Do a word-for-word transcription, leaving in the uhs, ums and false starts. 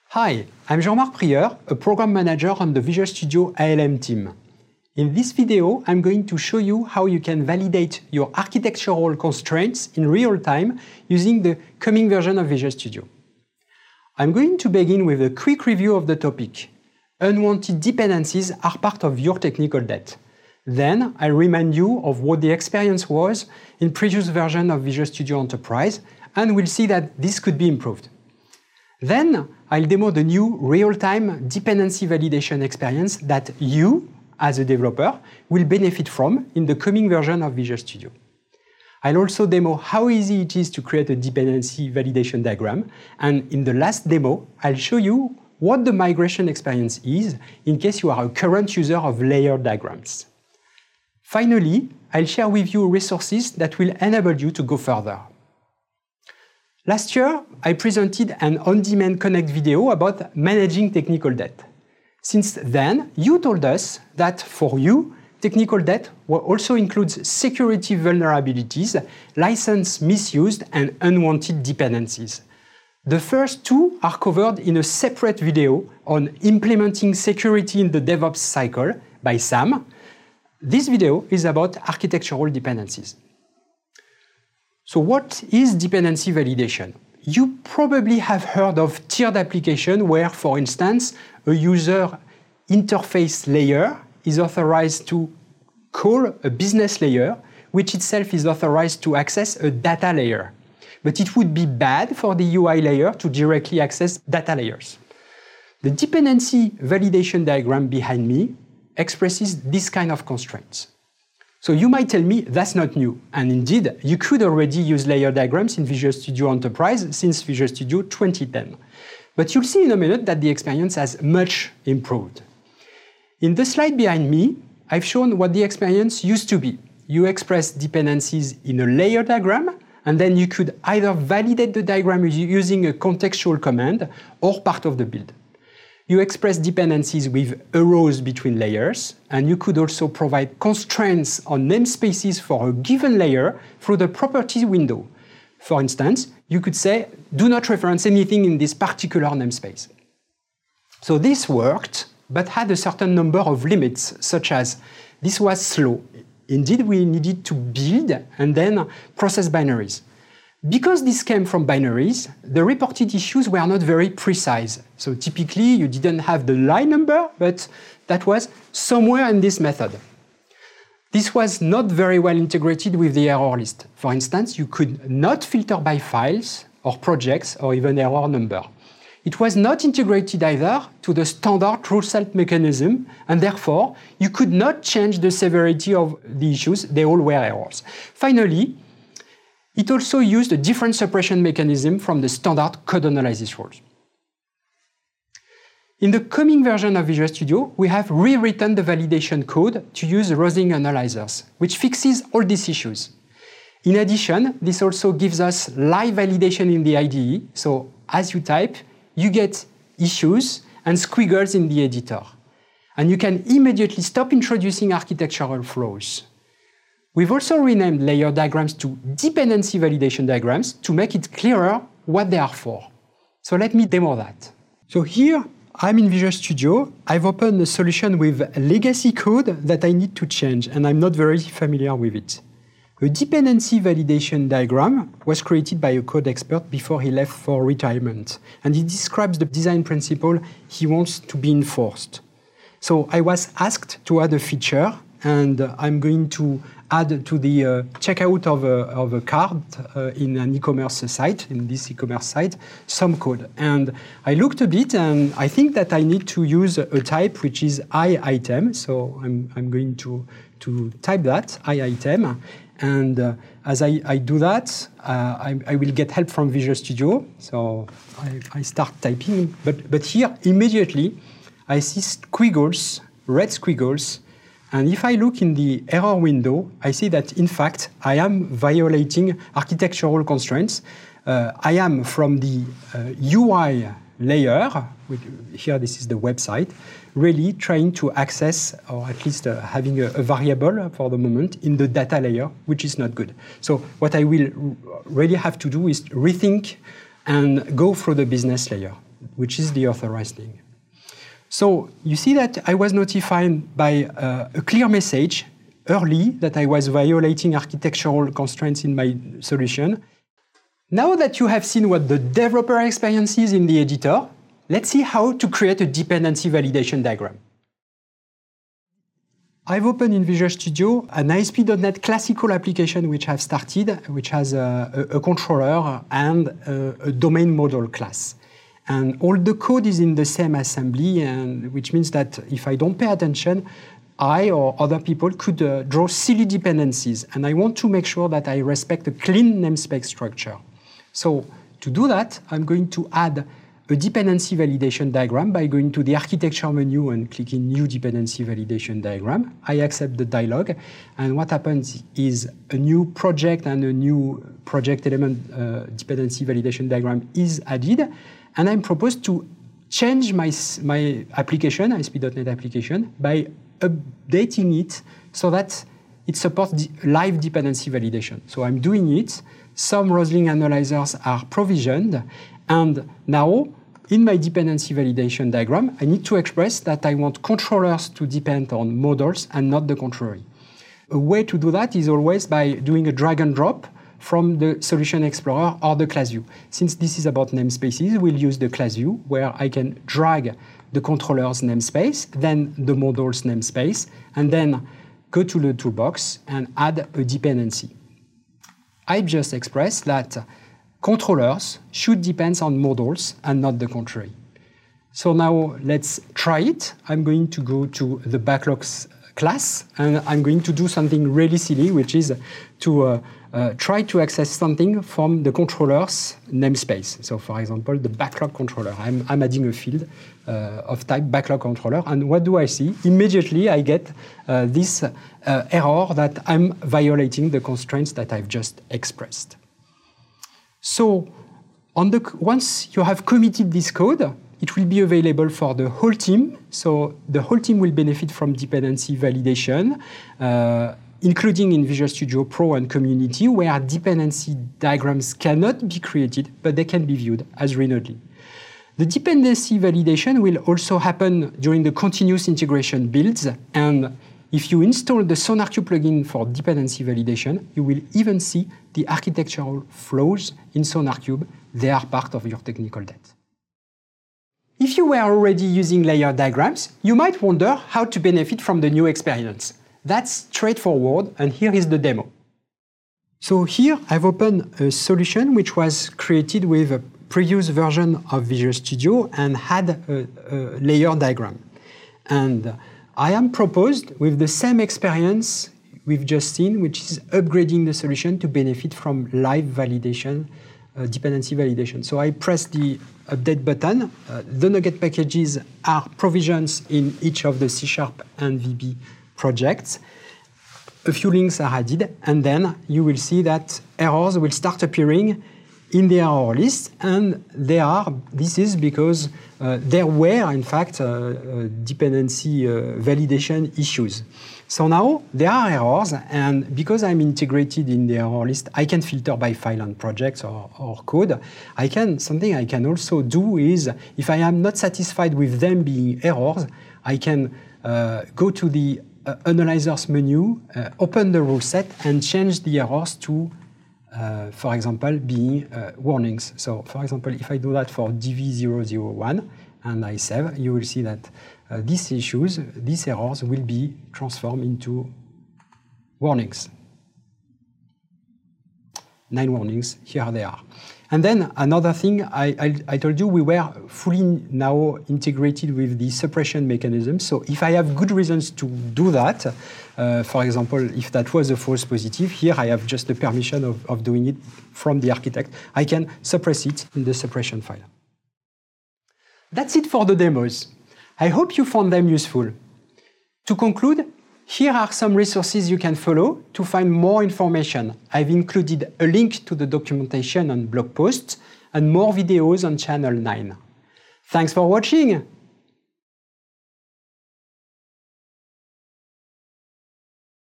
Hi, I'm Jean-Marc Prieur, a program manager on the Visual Studio A L M team. In this video, I'm going to show you how you can validate your architectural constraints in real time using the coming version of Visual Studio. I'm going to begin with a quick review of the topic. Unwanted dependencies are part of your technical debt. Then I'll remind you of what the experience was in previous version of Visual Studio Enterprise, and we'll see that this could be improved. Then I'll demo the new real-time dependency validation experience that you, as a developer, will benefit from in the coming version of Visual Studio. I'll also demo how easy it is to create a dependency validation diagram, and in the last demo, I'll show you what the migration experience is in case you are a current user of layered diagrams. Finally, I'll share with you resources that will enable you to go further. Last year, I presented an on-demand Connect video about managing technical debt. Since then, you told us that for you, technical debt also includes security vulnerabilities, license misuse, and unwanted dependencies. The first two are covered in a separate video on implementing security in the DevOps cycle by Sam. This video is about architectural dependencies. So what is dependency validation? You probably have heard of tiered application where, for instance, a user interface layer is authorized to call a business layer, which itself is authorized to access a data layer. But it would be bad for the U I layer to directly access data layers. The dependency validation diagram behind me expresses this kind of constraints. So you might tell me that's not new, and indeed, you could already use layer diagrams in Visual Studio Enterprise since Visual Studio twenty ten. But you'll see in a minute that the experience has much improved. In the slide behind me, I've shown what the experience used to be. You express dependencies in a layer diagram, and then you could either validate the diagram using a contextual command or part of the build. You express dependencies with arrows between layers, and you could also provide constraints on namespaces for a given layer through the properties window. For instance, you could say, do not reference anything in this particular namespace. So this worked, but had a certain number of limits, such as this was slow. Indeed, we needed to build and then process binaries. Because this came from binaries, the reported issues were not very precise. So typically, you didn't have the line number, but that was somewhere in this method. This was not very well integrated with the error list. For instance, you could not filter by files or projects or even error number. It was not integrated either to the standard result mechanism, and therefore, you could not change the severity of the issues. They all were errors. Finally, it also used a different suppression mechanism from the standard code analysis rules. In the coming version of Visual Studio, we have rewritten the validation code to use routing analyzers, which fixes all these issues. In addition, this also gives us live validation in the I D E, so as you type, you get issues and squiggles in the editor. And you can immediately stop introducing architectural flaws. We've also renamed layer diagrams to dependency validation diagrams to make it clearer what they are for. So let me demo that. So here, I'm in Visual Studio. I've opened a solution with legacy code that I need to change, and I'm not very familiar with it. A dependency validation diagram was created by a code expert before he left for retirement, and he describes the design principle he wants to be enforced. So I was asked to add a feature, and I'm going to add to the uh, checkout of a, of a card uh, in an e-commerce site, in this e-commerce site, some code. And I looked a bit, and I think that I need to use a type which is iItem. So I'm, I'm going to, to type that, iItem. And uh, as I, I do that, uh, I, I will get help from Visual Studio. So I, I start typing. But, but here, immediately, I see squiggles, red squiggles. And if I look in the error window, I see that, in fact, I am violating architectural constraints. Uh, I am from the uh, U I layer, which, here this is the website, really trying to access, or at least uh, having a, a variable for the moment in the data layer, which is not good. So what I will really have to do is rethink and go through the business layer. which is the authorized link. So you see that I was notified by uh, a clear message early that I was violating architectural constraints in my solution. Now that you have seen what the developer experience is in the editor, let's see how to create a dependency validation diagram. I've opened in Visual Studio an A S P dot net classical application which I've started, which has a, a, a controller and a, a domain model class. And all the code is in the same assembly, and which means that if I don't pay attention, I or other people could uh, draw silly dependencies. And I want to make sure that I respect a clean namespace structure. So to do that, I'm going to add a dependency validation diagram by going to the architecture menu and clicking New Dependency Validation Diagram. I accept the dialog, and what happens is a new project and a new project element uh, dependency validation diagram is added, and I'm proposed to change my, my application, A S P dot net application, by updating it so that it supports live dependency validation. So I'm doing it. Some Roslyn analyzers are provisioned, and now in my dependency validation diagram, I need to express that I want controllers to depend on models and not the contrary. A way to do that is always by doing a drag and drop from the Solution Explorer or the class view. Since this is about namespaces, we'll use the class view where I can drag the controller's namespace, then the model's namespace, and then go to the toolbox and add a dependency. I just expressed that controllers should depend on models and not the contrary. So now let's try it. I'm going to go to the backlogs class, and I'm going to do something really silly, which is to uh, uh, try to access something from the controller's namespace. So for example, the backlog controller. I'm, I'm adding a field uh, of type backlog controller, and what do I see? Immediately I get uh, this uh, error that I'm violating the constraints that I've just expressed. So on the, once you have committed this code, it will be available for the whole team. So the whole team will benefit from dependency validation, uh, including in Visual Studio Pro and Community, where dependency diagrams cannot be created, but they can be viewed as read-only. The dependency validation will also happen during the continuous integration builds, and if you install the SonarQube plugin for dependency validation, you will even see the architectural flows in SonarQube. They are part of your technical debt. If you were already using layer diagrams, you might wonder how to benefit from the new experience. That's straightforward, and here is the demo. So here I've opened a solution which was created with a previous version of Visual Studio and had a, a layer diagram. And I am proposed with the same experience we've just seen, which is upgrading the solution to benefit from live validation, uh, dependency validation. So I press the update button. Uh, the Nugget packages are provisions in each of the C Sharp and V B projects. A few links are added, and then you will see that errors will start appearing in the error list, and they are, this is because uh, there were, in fact, uh, uh, dependency uh, validation issues. So now there are errors, and because I'm integrated in the error list, I can filter by file and projects or, or code. I can, something I can also do is, if I am not satisfied with them being errors, I can uh, go to the uh, analyzers menu, uh, open the rule set, and change the errors to Uh, for example, being uh, warnings. So, for example, if I do that for D V zero zero one and I save, you will see that uh, these issues, these errors will be transformed into warnings. Nine warnings, here they are. And then another thing, I, I, I told you we were fully now integrated with the suppression mechanism. So if I have good reasons to do that, uh, for example, if that was a false positive, here I have just the permission of, of doing it from the architect. I can suppress it in the suppression file. That's it for the demos. I hope you found them useful. To conclude, here are some resources you can follow to find more information. I've included a link to the documentation and blog posts and more videos on channel nine. Thanks for watching!